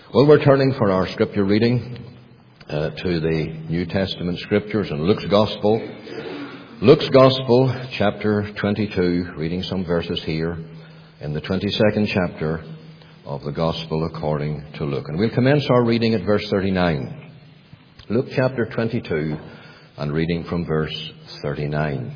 Well, we're turning for our scripture reading to the New Testament scriptures and Luke's Gospel. Luke's Gospel, chapter 22, reading some verses here in the 22nd chapter of the Gospel according to Luke. And we'll commence our reading at verse 39. Luke chapter 22 and reading from verse 39.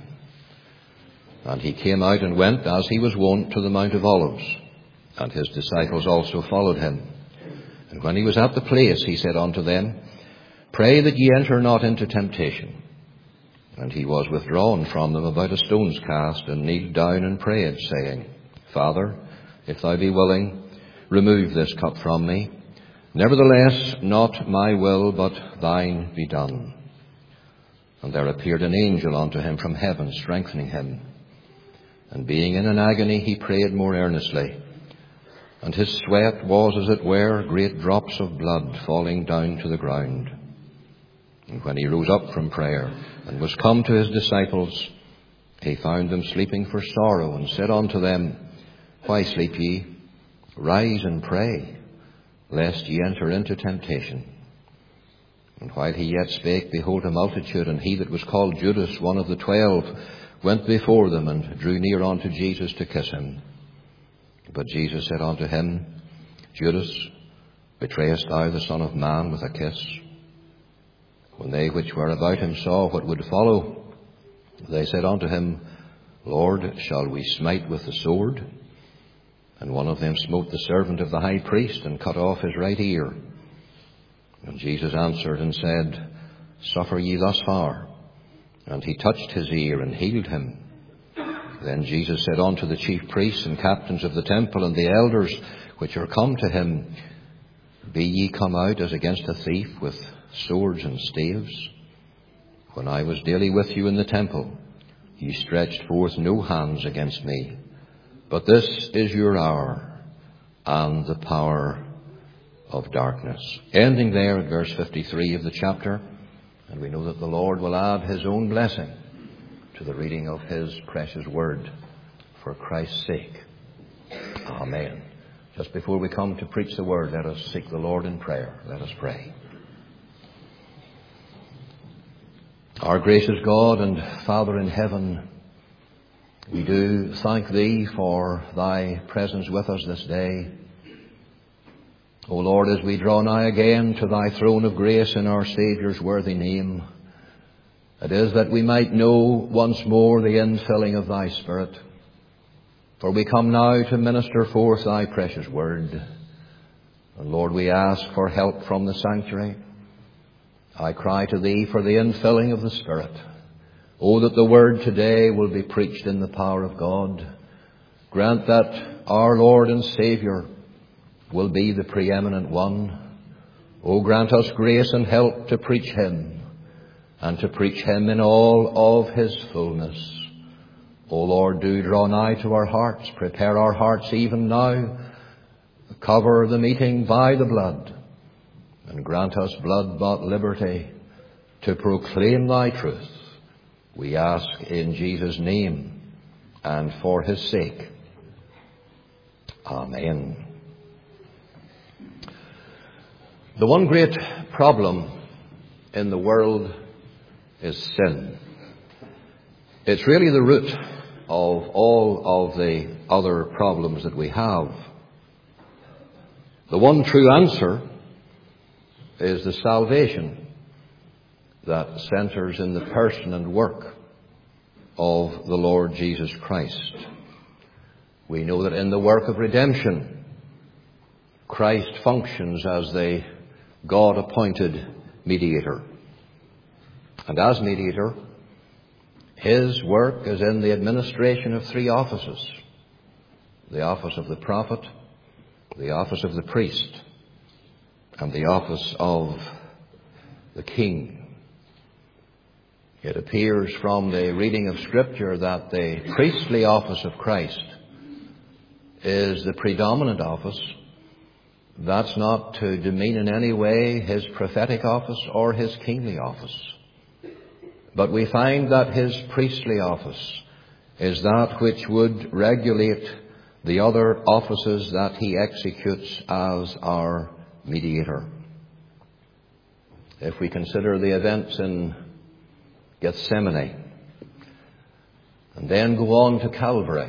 And he came out and went, as he was wont, to the Mount of Olives, and his disciples also followed him. And when he was at the place, he said unto them, Pray that ye enter not into temptation. And he was withdrawn from them about a stone's cast, and kneeled down and prayed, saying, Father, if thou be willing, remove this cup from me. Nevertheless, not my will, but thine be done. And there appeared an angel unto him from heaven, strengthening him. And being in an agony, he prayed more earnestly. And his sweat was, as it were, great drops of blood falling down to the ground. And when he rose up from prayer, and was come to his disciples, he found them sleeping for sorrow, and said unto them, Why sleep ye? Rise and pray, lest ye enter into temptation. And while he yet spake, behold, a multitude, and he that was called Judas, one of the 12, went before them, and drew near unto Jesus to kiss him. But Jesus said unto him, Judas, betrayest thou the Son of Man with a kiss? When they which were about him saw what would follow, they said unto him, Lord, shall we smite with the sword? And one of them smote the servant of the high priest, and cut off his right ear. And Jesus answered and said, Suffer ye thus far. And he touched his ear and healed him. Then Jesus said unto the chief priests and captains of the temple and the elders which are come to him, Be ye come out as against a thief with swords and staves? When I was daily with you in the temple, ye stretched forth no hands against me. But this is your hour and the power of darkness. Ending there at verse 53 of the chapter. And we know that the Lord will add his own blessing to the reading of his precious word for Christ's sake. Amen. Just before we come to preach the word, let us seek the Lord in prayer. Let us pray. Our gracious God and Father in heaven, we do thank thee for thy presence with us this day. O Lord, as we draw nigh again to thy throne of grace in our Saviour's worthy name, it is that we might know once more the infilling of thy Spirit. For we come now to minister forth thy precious word. And Lord, we ask for help from the sanctuary. I cry to thee for the infilling of the Spirit. Oh, that the word today will be preached in the power of God. Grant that our Lord and Saviour will be the preeminent one. Oh, grant us grace and help to preach him, and to preach him in all of his fullness. O Lord, do draw nigh to our hearts. Prepare our hearts even now. Cover the meeting by the blood. And grant us blood-bought liberty to proclaim thy truth. We ask in Jesus' name and for his sake. Amen. The one great problem in the world is sin. It's really the root of all of the other problems that we have. The one true answer is the salvation that centers in the person and work of the Lord Jesus Christ. We know that in the work of redemption, Christ functions as the God-appointed mediator. And as mediator, his work is in the administration of three offices: the office of the prophet, the office of the priest, and the office of the king. It appears from the reading of Scripture that the priestly office of Christ is the predominant office. That's not to demean in any way his prophetic office or his kingly office. But we find that his priestly office is that which would regulate the other offices that he executes as our mediator. If we consider the events in Gethsemane and then go on to Calvary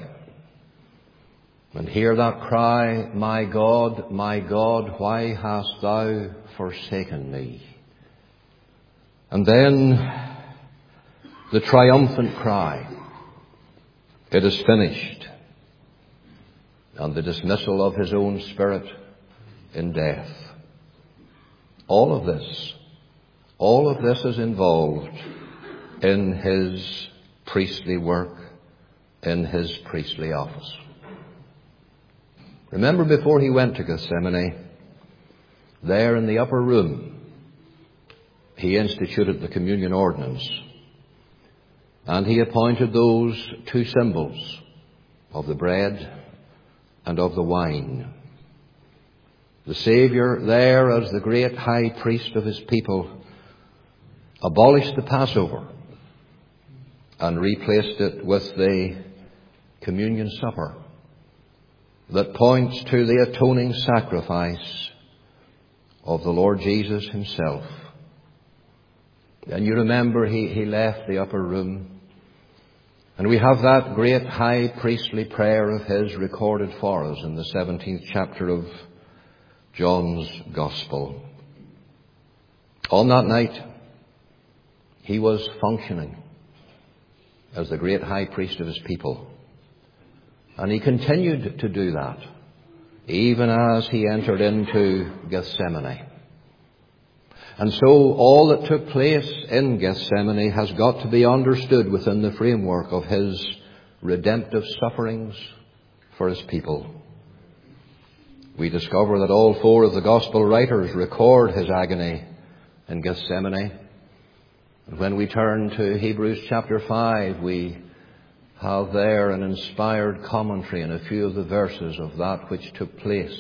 and hear that cry, my God, why hast thou forsaken me? And then the triumphant cry, it is finished, and the dismissal of his own spirit in death. All of this is involved in his priestly work, in his priestly office. Remember, before he went to Gethsemane, there in the upper room, he instituted the communion ordinance, and he appointed those two symbols of the bread and of the wine. The Saviour there, as the great high priest of his people, abolished the Passover and replaced it with the communion supper that points to the atoning sacrifice of the Lord Jesus himself. And you remember he left the upper room, and we have that great high priestly prayer of his recorded for us in the 17th chapter of John's Gospel. On that night, he was functioning as the great high priest of his people. And he continued to do that, even as he entered into Gethsemane. And so all that took place in Gethsemane has got to be understood within the framework of his redemptive sufferings for his people. We discover that all four of the Gospel writers record his agony in Gethsemane. And when we turn to Hebrews chapter 5, we have there an inspired commentary in a few of the verses of that which took place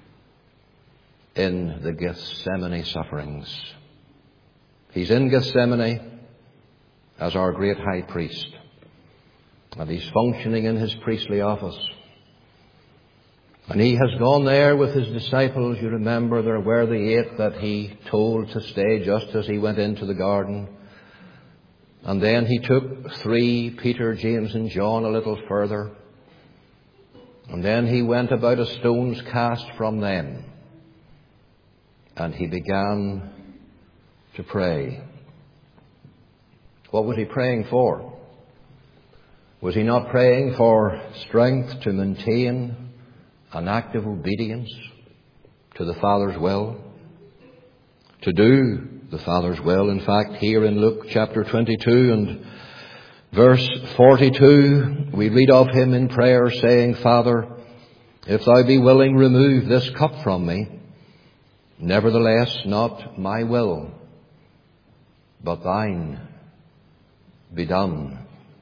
in the Gethsemane sufferings. He's in Gethsemane as our great high priest, and he's functioning in his priestly office. And he has gone there with his disciples. You remember there were the 8 that he told to stay just as he went into the garden. And then he took 3, Peter, James and John, a little further. And then he went about a stone's cast from them. And he began to pray. What was he praying for? Was he not praying for strength to maintain an active obedience to the Father's will? To do the Father's will. In fact, here in Luke chapter 22 and verse 42, we read of him in prayer saying, Father, if thou be willing, remove this cup from me. Nevertheless, not my will, but thine be done.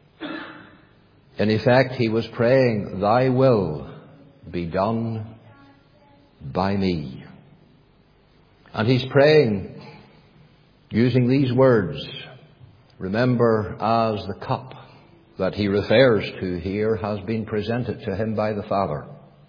In effect, he was praying, thy will be done by me. And he's praying using these words, remember, as the cup that he refers to here has been presented to him by the Father.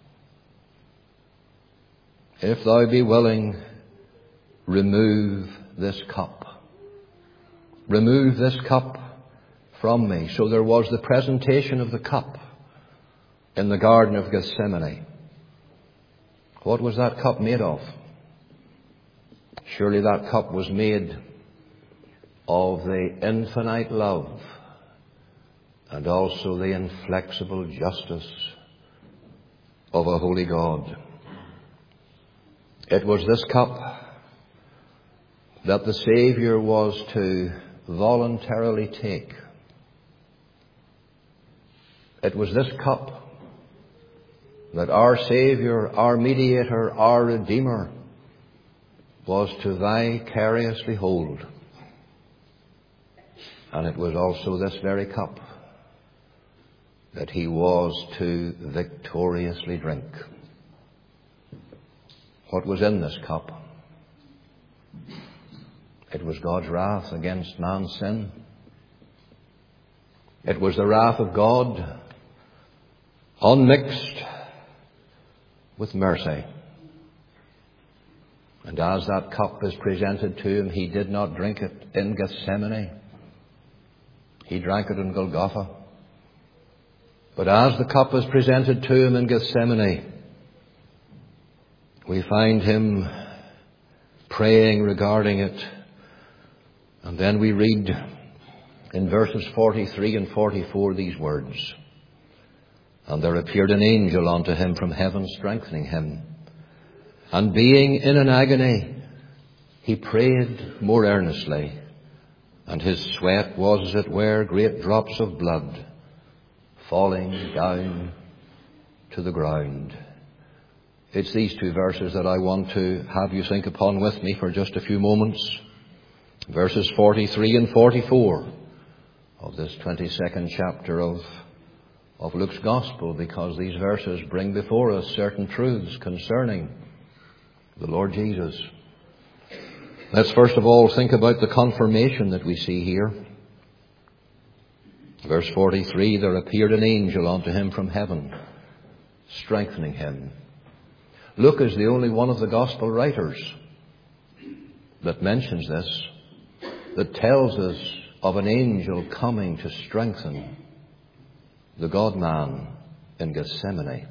If thou be willing, remove this cup. Remove this cup from me. So there was the presentation of the cup in the Garden of Gethsemane. What was that cup made of? Surely that cup was made of the infinite love and also the inflexible justice of a holy God. It was this cup that the Saviour was to voluntarily take. It was this cup that our Saviour, our Mediator, our Redeemer was to vicariously hold. And it was also this very cup that he was to victoriously drink. What was in this cup? It was God's wrath against man's sin. It was the wrath of God unmixed with mercy. And as that cup is presented to him, he did not drink it in Gethsemane. He drank it in Golgotha. But as the cup is presented to him in Gethsemane, we find him praying regarding it. And then we read in verses 43 and 44 these words. And there appeared an angel unto him from heaven, strengthening him. And being in an agony, he prayed more earnestly. And his sweat was, as it were, great drops of blood falling down to the ground. It's these two verses that I want to have you think upon with me for just a few moments. Verses 43 and 44 of this 22nd chapter of Luke's Gospel, because these verses bring before us certain truths concerning the Lord Jesus. Let's first of all think about the confirmation that we see here. Verse 43, there appeared an angel unto him from heaven, strengthening him. Luke is the only one of the Gospel writers that mentions this, that tells us of an angel coming to strengthen the God-man in Gethsemane.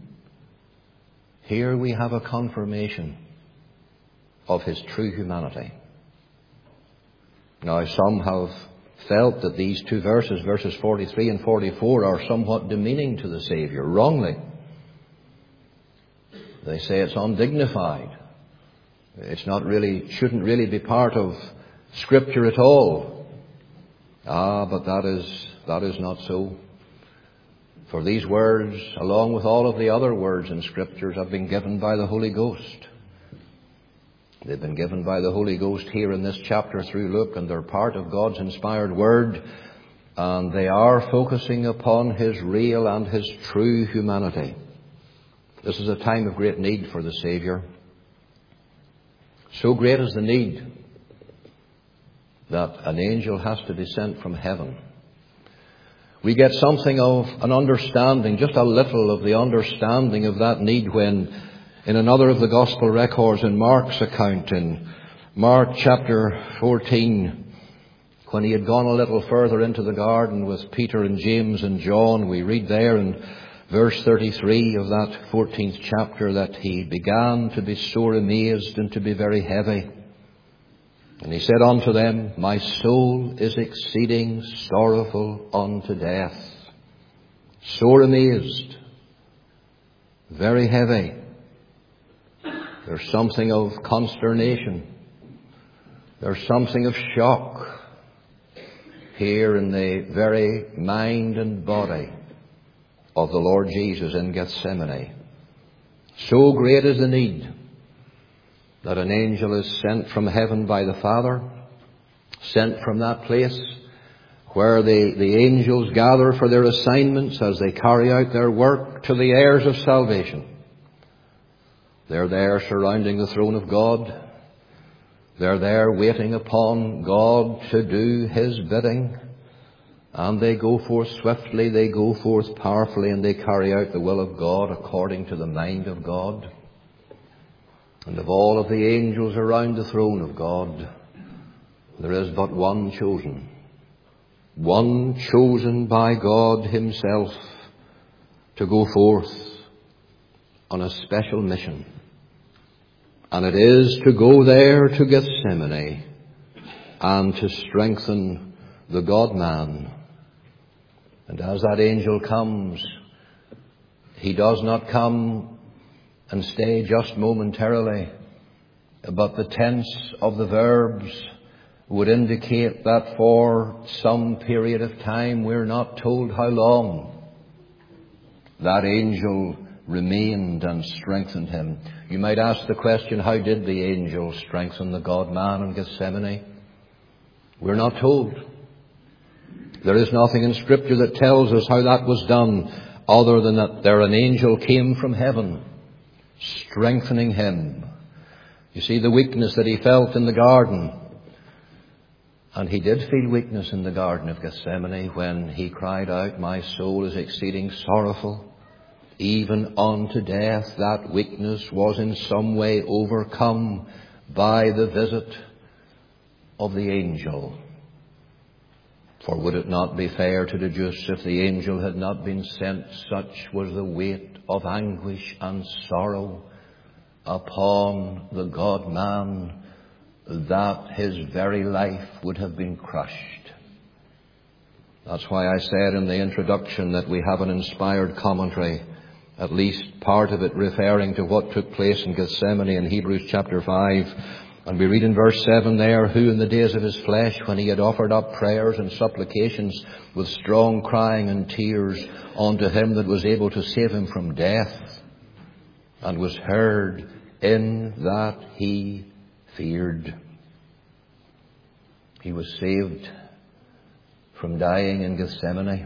Here we have a confirmation of his true humanity. Now, some have felt that these two verses, verses 43 and 44, are somewhat demeaning to the Saviour, wrongly. They say it's undignified. It's not really, shouldn't really be part of Scripture at all. But that is not so. For these words, along with all of the other words in Scriptures, have been given by the Holy Ghost. They've been given by the Holy Ghost here in this chapter through Luke, and they're part of God's inspired Word, and they are focusing upon His real and His true humanity. This is a time of great need for the Saviour. So great is the need that an angel has to be sent from heaven. We get something of an understanding, just a little of the understanding of that need when, in another of the Gospel records, in Mark's account, in Mark chapter 14, when he had gone a little further into the garden with Peter and James and John, we read there in verse 33 of that 14th chapter that he began to be sore amazed and to be very heavy. And he said unto them, My soul is exceeding sorrowful unto death. Sore amazed, very heavy. There's something of consternation. There's something of shock here in the very mind and body of the Lord Jesus in Gethsemane. So great is the need that an angel is sent from heaven by the Father, sent from that place where the angels gather for their assignments as they carry out their work to the heirs of salvation. They're there surrounding the throne of God. They're there waiting upon God to do His bidding. And they go forth swiftly, they go forth powerfully, and they carry out the will of God according to the mind of God. And of all of the angels around the throne of God, there is but one chosen by God Himself to go forth on a special mission. And it is to go there to Gethsemane and to strengthen the God-man. And as that angel comes, he does not come and stay just momentarily, but the tense of the verbs would indicate that for some period of time, we're not told how long, that angel remained and strengthened him. You might ask the question, how did the angel strengthen the God-man in Gethsemane? We're not told. There is nothing in Scripture that tells us how that was done, other than that there an angel came from heaven, strengthening him. You see the weakness that he felt in the garden. And he did feel weakness in the Garden of Gethsemane when he cried out, My soul is exceeding sorrowful even unto death, that weakness was in some way overcome by the visit of the angel. For would it not be fair to deduce, if the angel had not been sent, such was the weight of anguish and sorrow upon the God-man, that his very life would have been crushed. That's why I said in the introduction that we have an inspired commentary, at least part of it referring to what took place in Gethsemane in Hebrews chapter 5. And we read in verse 7 there, who in the days of his flesh, when he had offered up prayers and supplications with strong crying and tears unto him that was able to save him from death, and was heard in that he feared. He was saved from dying in Gethsemane,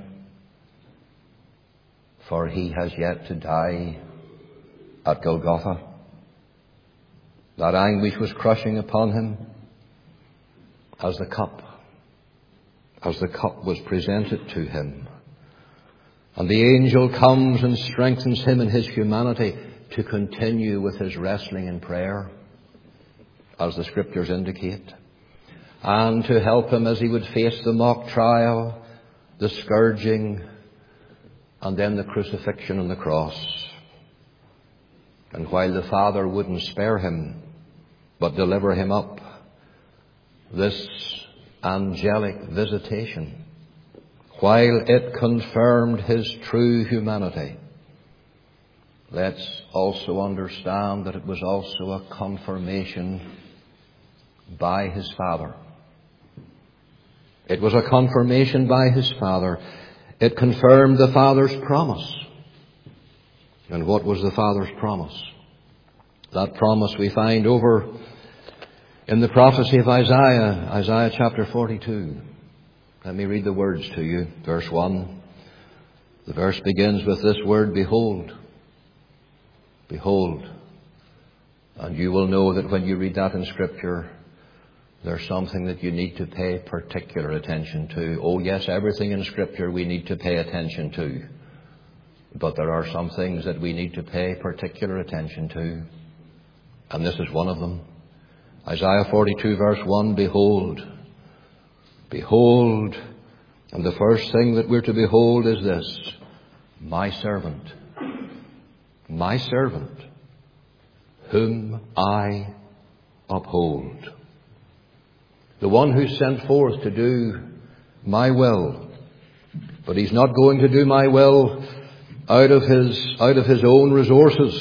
for he has yet to die at Golgotha. That anguish was crushing upon him as the cup was presented to him. And the angel comes and strengthens him in his humanity to continue with his wrestling in prayer, as the Scriptures indicate, and to help him as he would face the mock trial, the scourging, and then the crucifixion on the cross. And while the Father wouldn't spare him, but deliver him up, this angelic visitation, while it confirmed his true humanity, let's also understand that it was also a confirmation by his Father. It was a confirmation by his Father. It confirmed the Father's promise. And what was the Father's promise? That promise we find over in the prophecy of Isaiah, Isaiah chapter 42. Let me read the words to you. Verse 1. The verse begins with this word, behold. Behold. And you will know that when you read that in Scripture, there's something that you need to pay particular attention to. Oh yes, everything in Scripture we need to pay attention to. But there are some things that we need to pay particular attention to. And this is one of them. Isaiah 42 verse 1, behold. Behold. And the first thing that we're to behold is this. My servant. My servant. Whom I uphold. The one who's sent forth to do my will. But he's not going to do my will out of his own resources.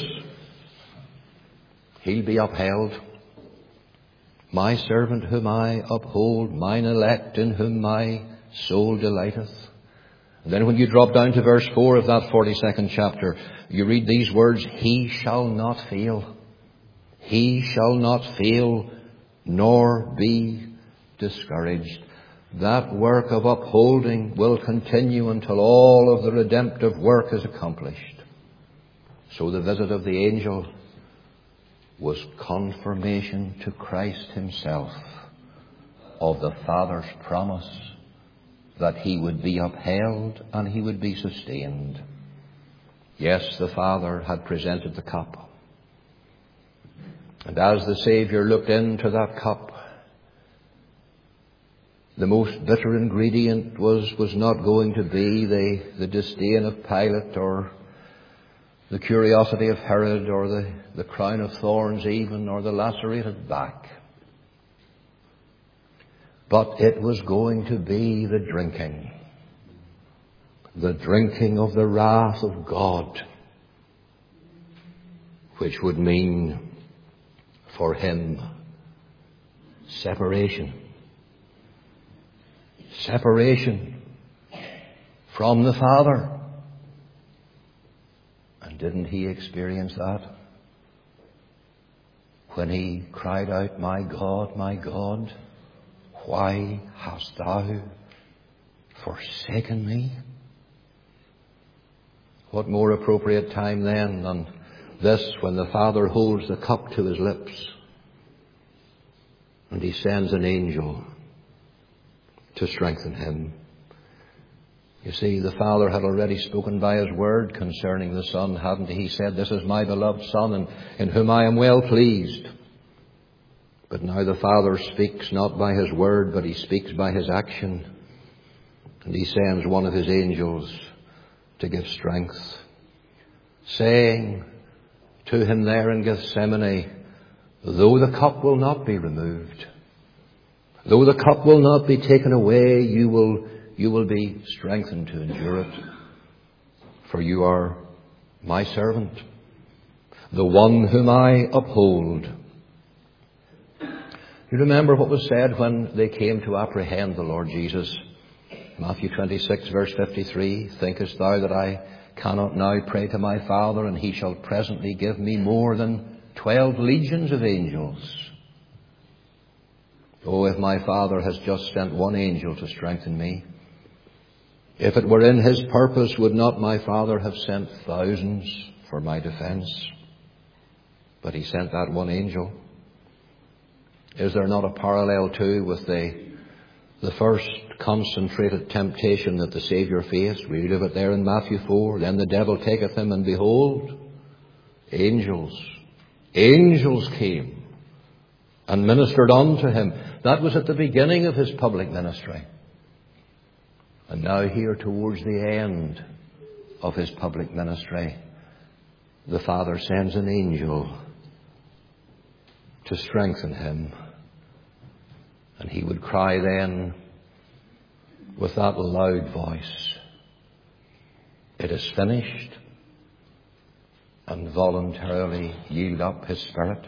He'll be upheld. My servant whom I uphold, mine elect in whom my soul delighteth. And then when you drop down to verse 4 of that 42nd chapter, you read these words, he shall not fail. He shall not fail, nor be discouraged. That work of upholding will continue until all of the redemptive work is accomplished. So the visit of the angel was confirmation to Christ himself of the Father's promise that he would be upheld and he would be sustained. Yes, the Father had presented the cup. And as the Saviour looked into that cup, the most bitter ingredient was not going to be the disdain of Pilate or the curiosity of Herod or the crown of thorns even, or the lacerated back. But it was going to be the drinking of the wrath of God, which would mean for him separation. Separation from the Father. And didn't he experience that? When he cried out, my God, why hast thou forsaken me? What more appropriate time then than this, when the Father holds the cup to his lips and he sends an angel to strengthen him. You see, the Father had already spoken by His Word concerning the Son, hadn't He? He said, "This is my beloved Son, in whom I am well pleased." But now the Father speaks not by His Word, but He speaks by His action. And He sends one of His angels to give strength, saying to Him there in Gethsemane, "Though the cup will not be removed, though the cup will not be taken away, you will be strengthened to endure it. For you are my servant, the one whom I uphold." You remember what was said when they came to apprehend the Lord Jesus. Matthew 26 verse 53, "Thinkest thou that I cannot now pray to my Father, and He shall presently give me more than 12 legions of angels? Oh, if my Father has just sent one angel to strengthen me, if it were in His purpose, would not my Father have sent thousands for my defense?" But He sent that one angel. Is there not a parallel too with the first concentrated temptation that the Saviour faced? We read of it there in Matthew 4. "Then the devil taketh Him, and behold, angels came and ministered unto Him." That was at the beginning of His public ministry. And now here towards the end of His public ministry, the Father sends an angel to strengthen Him. And He would cry then with that loud voice, "It is finished," and voluntarily yield up His Spirit.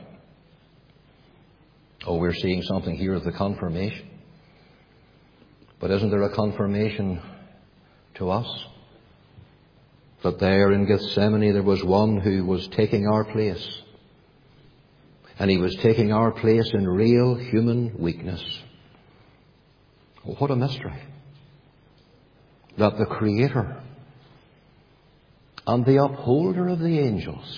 Oh, we're seeing something here of the confirmation. But isn't there a confirmation to us? That there in Gethsemane there was one who was taking our place. And He was taking our place in real human weakness. What a mystery. That the Creator and the upholder of the angels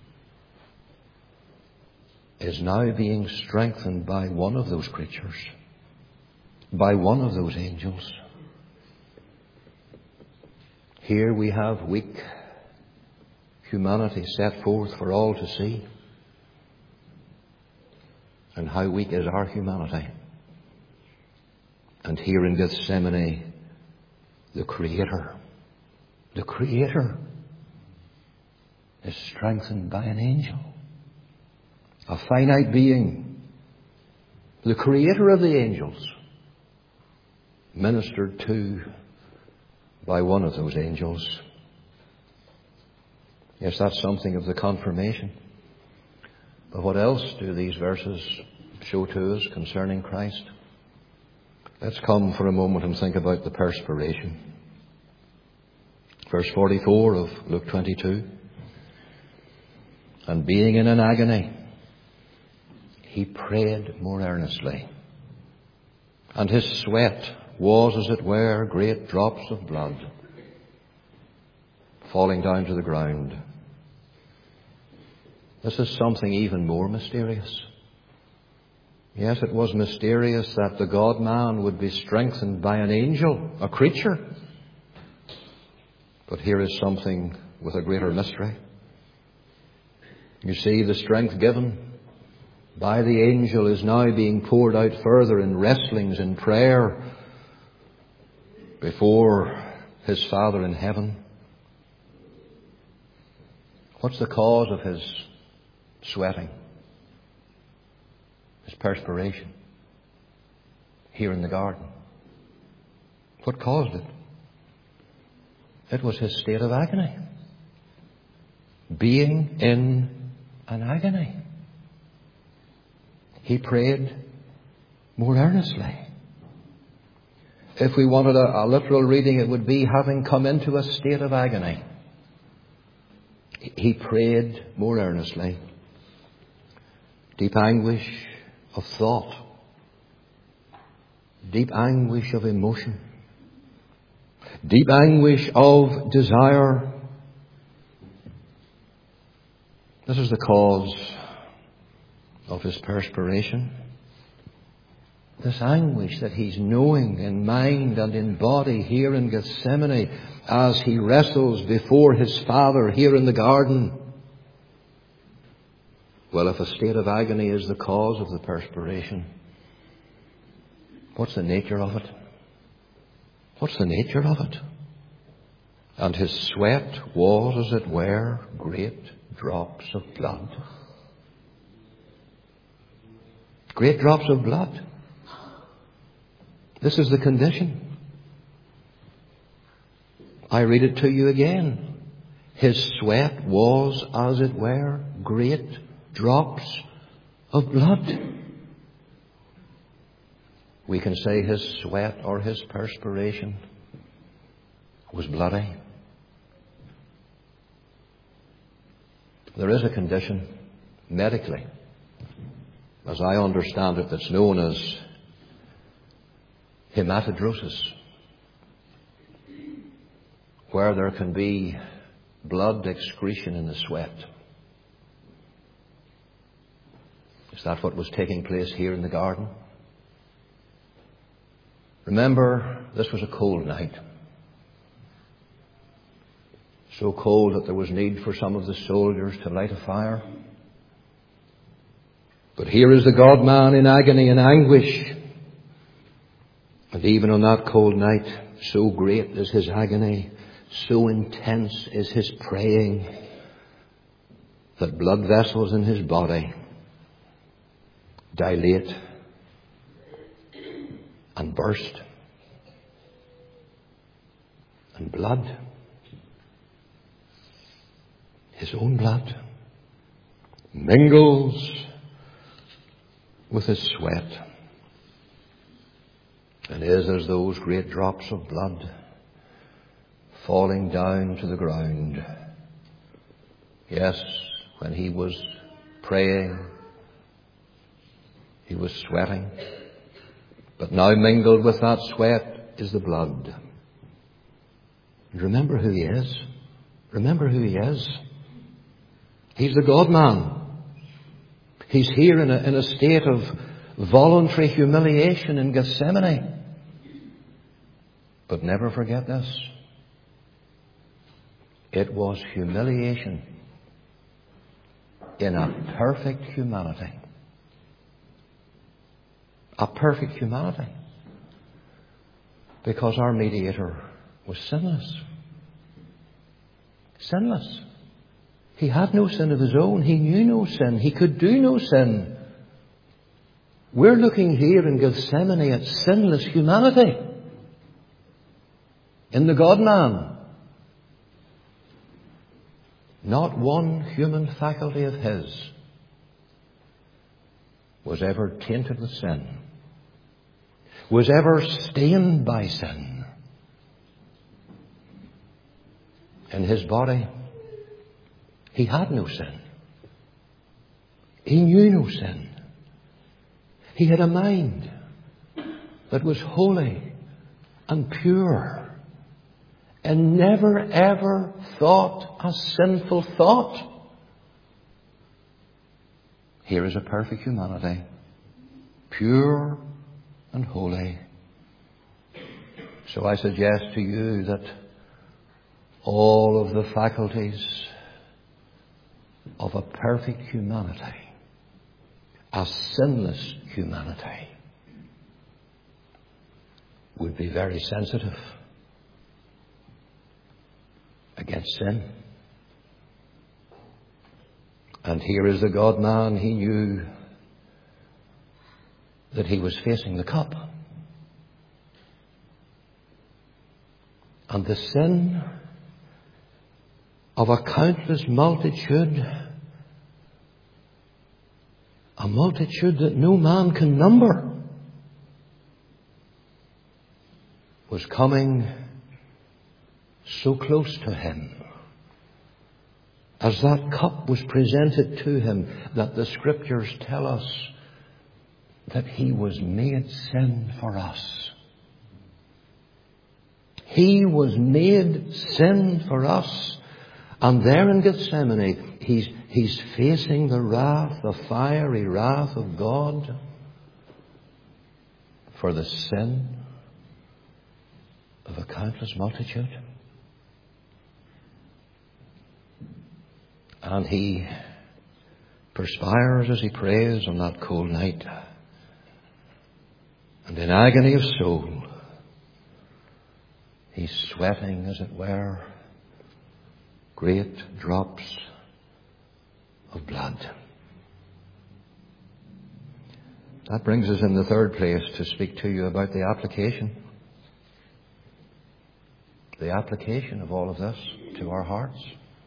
is now being strengthened by one of those creatures, by one of those angels. Here we have weak humanity set forth for all to see. And how weak is our humanity. And here in Gethsemane, the Creator is strengthened by an angel. A finite being, the Creator of the angels, ministered to by one of those angels. Yes, that's something of the confirmation. But what else do these verses show to us concerning Christ? Let's come for a moment and think about the perspiration. Verse 44 of Luke 22. "And being in an agony, He prayed more earnestly. And His sweat was, as it were, great drops of blood falling down to the ground." This is something even more mysterious. Yes, it was mysterious that the God-man would be strengthened by an angel, a creature. But here is something with a greater mystery. You see, the strength given by the angel is now being poured out further in wrestlings, in prayer before His Father in heaven. What's the cause of His sweating, His perspiration here in the garden? What caused it? It was His state of agony. Being in an agony, He prayed more earnestly. If we wanted a literal reading, it would be having come into a state of agony. He prayed more earnestly. Deep anguish of thought, deep anguish of emotion, deep anguish of desire. This is the cause of His perspiration. This anguish that he's knowing in mind and in body here in Gethsemane as he wrestles before his Father here in the garden. Well, if a state of agony is the cause of the perspiration, what's the nature of it? What's the nature of it? And his sweat was, as it were, great drops of blood. Great drops of blood. This is the condition. I read it to you again. His sweat was, as it were, great drops of blood. We can say his sweat or his perspiration was bloody. There is a condition medically, as I understand it, that's known as hematidrosis, where there can be blood excretion in the sweat. Is that what was taking place here in the garden? Remember, this was a cold night. So cold that there was need for some of the soldiers to light a fire. But here is the God-man in agony and anguish. And even on that cold night, so great is his agony, so intense is his praying, that blood vessels in his body dilate and burst. And blood, his own blood, mingles with his sweat, and is as those great drops of blood falling down to the ground. Yes, when he was praying, he was sweating, but now mingled with that sweat is the blood. And remember who he is. Remember who he is. He's the God-man. He's here in a state of voluntary humiliation in Gethsemane. But never forget this. It was humiliation in a perfect humanity. A perfect humanity. Because our mediator was sinless. Sinless. He had no sin of his own. He knew no sin. He could do no sin. We're looking here in Gethsemane at sinless humanity. In the God-man. Not one human faculty of his was ever tainted with sin, was ever stained by sin. In his body, he had no sin. He knew no sin. He had a mind that was holy and pure and never ever thought a sinful thought. Here is a perfect humanity, pure and holy. So I suggest to you that all of the faculties of a perfect humanity, a sinless humanity, would be very sensitive against sin. And here is the God-man. He knew that he was facing the cup. And the sin of a countless multitude, a multitude that no man can number, was coming so close to him as that cup was presented to him, that the Scriptures tell us that he was made sin for us. He was made sin for us. And there in Gethsemane, he's facing the wrath, the fiery wrath of God. for the sin of a countless multitude. And he perspires as he prays on that cold night. And in agony of soul, he's sweating, as it were, great drops of blood. That brings us in the third place to speak to you about the application. The application of all of this to our hearts.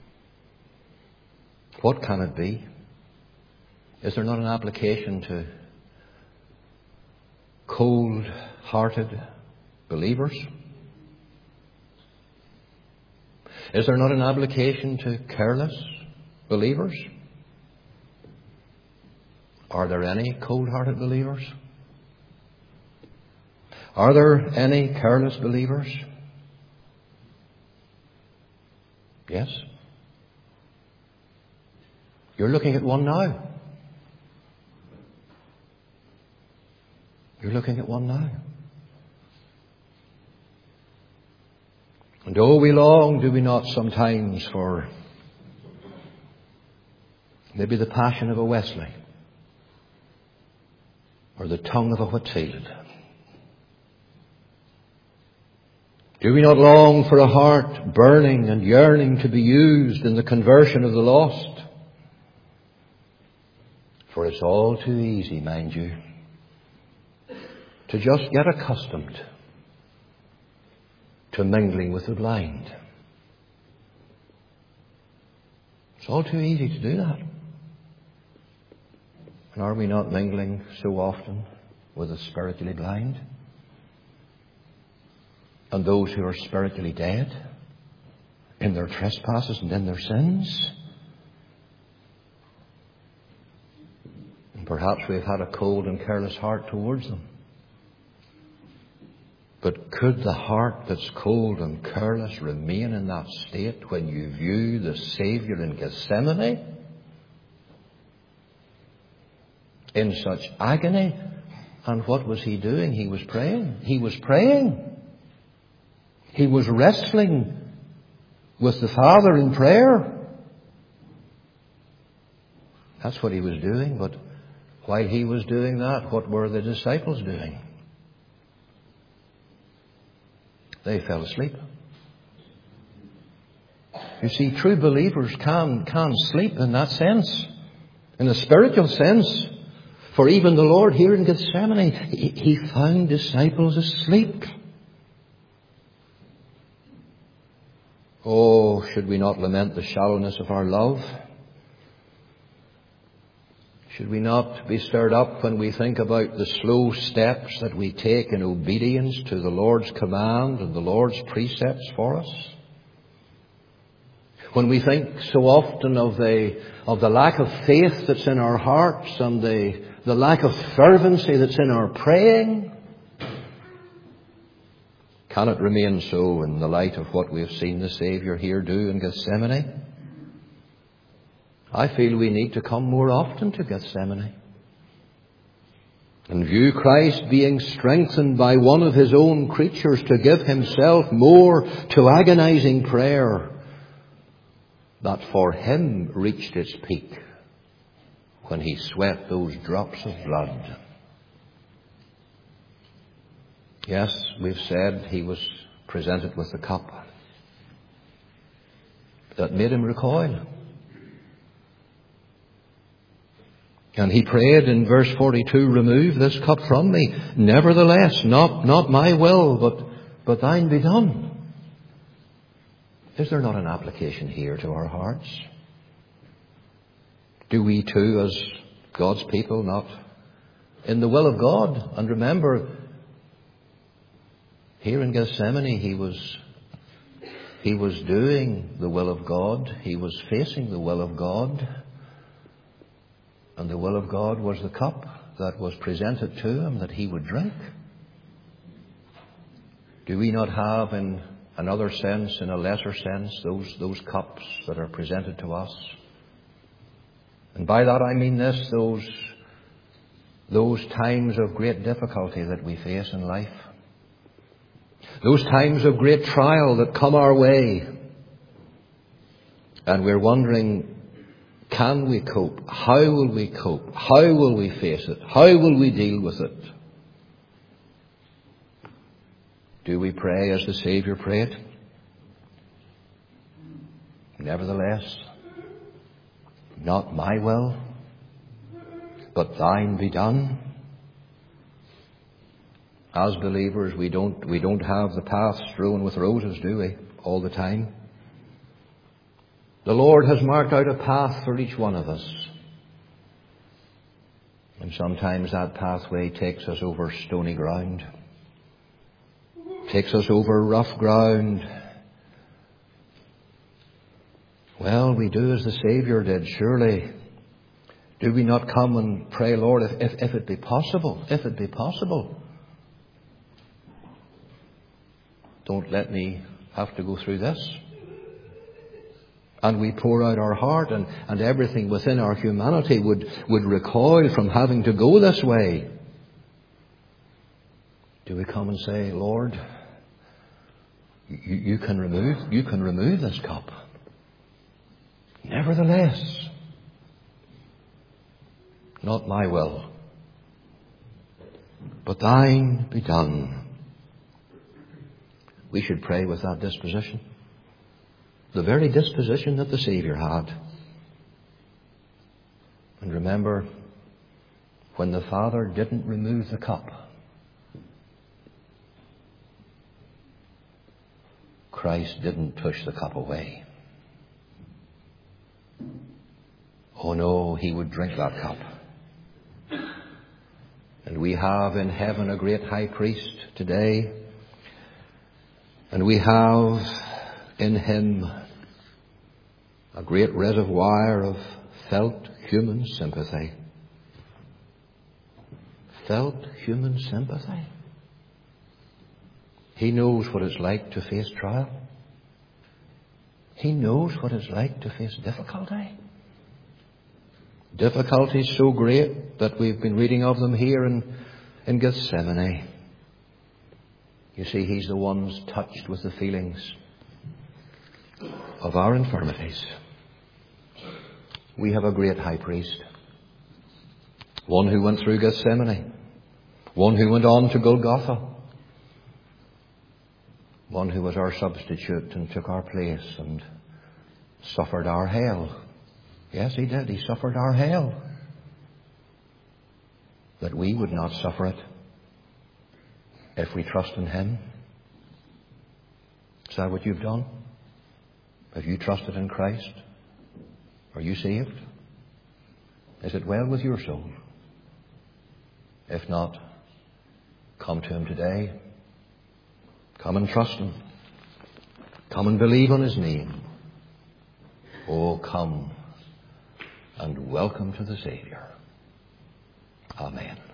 What can it be? Is there not an application to cold-hearted believers? Is there not an application to careless believers? Are there any cold-hearted believers? Are there any careless believers? Yes. You're looking at one now. You're looking at one now. And oh, we long, do we not, sometimes for maybe the passion of a Wesley or the tongue of a Whitefield. Do we not long for a heart burning and yearning to be used in the conversion of the lost? For it's all too easy, mind you, to just get accustomed to mingling with the blind. It's all too easy to do that. And are we not mingling so often with the spiritually blind? And those who are spiritually dead in their trespasses and in their sins? And perhaps we've had a cold and careless heart towards them. But could the heart that's cold and careless remain in that state when you view the Saviour in Gethsemane? In such agony? And what was he doing? He was praying. He was praying. He was wrestling with the Father in prayer. That's what he was doing. But while he was doing that, what were the disciples doing? They fell asleep. You see, true believers can sleep in that sense, in a spiritual sense. For even the Lord here in Gethsemane, he found disciples asleep. Oh, should we not lament the shallowness of our love? Should we not be stirred up when we think about the slow steps that we take in obedience to the Lord's command and the Lord's precepts for us? When we think so often of the lack of faith that's in our hearts and the lack of fervency that's in our praying, can it remain so in the light of what we have seen the Saviour here do in Gethsemane? I feel we need to come more often to Gethsemane and view Christ being strengthened by one of his own creatures to give himself more to agonizing prayer that for him reached its peak when he sweat those drops of blood. Yes, we've said he was presented with the cup that made him recoil. And he prayed in verse 42, remove this cup from me. Nevertheless, not my will, but thine be done. Is there not an application here to our hearts? Do we too, as God's people, not in the will of God? And remember, here in Gethsemane, he was doing the will of God. He was facing the will of God. And the will of God was the cup that was presented to him that he would drink. Do we not have, in another sense, in a lesser sense, those cups that are presented to us? And by that I mean this, those times of great difficulty that we face in life, those times of great trial that come our way, and we're wondering, can we cope? How will we cope? How will we face it? How will we deal with it? Do we pray as the Saviour prayed? Nevertheless, not my will, but thine be done. As believers, we don't have the path strewn with roses, do we, all the time? The Lord has marked out a path for each one of us. And sometimes that pathway takes us over stony ground, takes us over rough ground. Well, we do as the Saviour did, surely. Do we not come and pray, Lord, if it be possible, don't let me have to go through this. And we pour out our heart, and everything within our humanity would recoil from having to go this way. Do we come and say, Lord, you can remove this cup. Nevertheless, not my will, but thine be done. We should pray with that disposition. The very disposition that the Saviour had. And remember, when the Father didn't remove the cup, Christ didn't push the cup away. Oh no, he would drink that cup. And we have in heaven a great high priest today. And we have in him a great reservoir of felt human sympathy. Felt human sympathy. He knows what it's like to face trial. He knows what it's like to face difficulty. Difficulties so great that we've been reading of them here in Gethsemane. You see, he's the one touched with the feelings of our infirmities. We have a great high priest. One who went through Gethsemane. One who went on to Golgotha. One who was our substitute and took our place and suffered our hell. Yes, he did. He suffered our hell. That we would not suffer it if we trust in him. Is that what you've done? Have you trusted in Christ? Are you saved? Is it well with your soul? If not, come to him today. Come and trust him. Come and believe on his name. Oh, come and welcome to the Saviour. Amen.